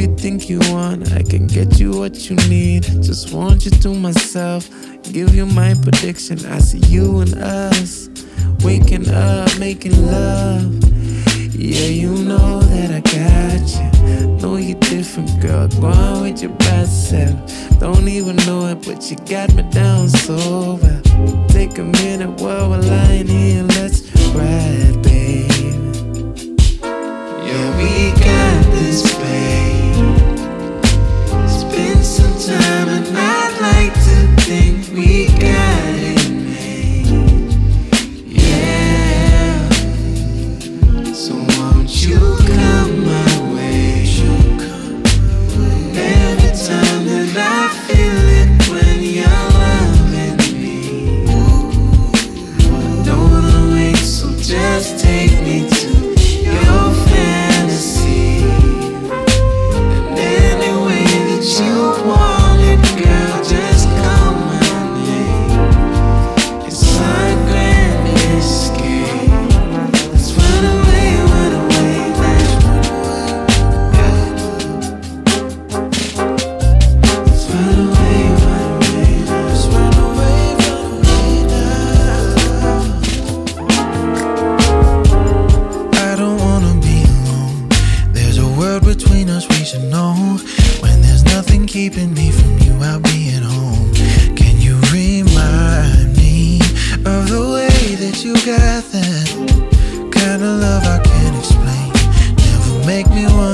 everything you want, I can get you what you need. Just want you to myself, give you my prediction. I see you and us, waking up, making love. Yeah, you know that I got you. Know you're different, girl. Go on with your best self. Don't even know it, but you got me down so well. Take a minute while we're lying here. Let's ride, baby. Yeah, we got this, babe. Spend some time, and I'd like to think we got it made. Yeah. So won't you come my way? Every time that I feel it when you're loving me. Don't wanna wait, so just take me to your fantasy. And any way that you want it, girl, just call my name. It's our grand escape. Let's run away, let's run away, let's run away now. I don't wanna be alone. There's a world between us we should know. When there's nothing keeping me from you, I'll be at home. Can you remind me of the way that you got that kind of love I can't explain? Never make me want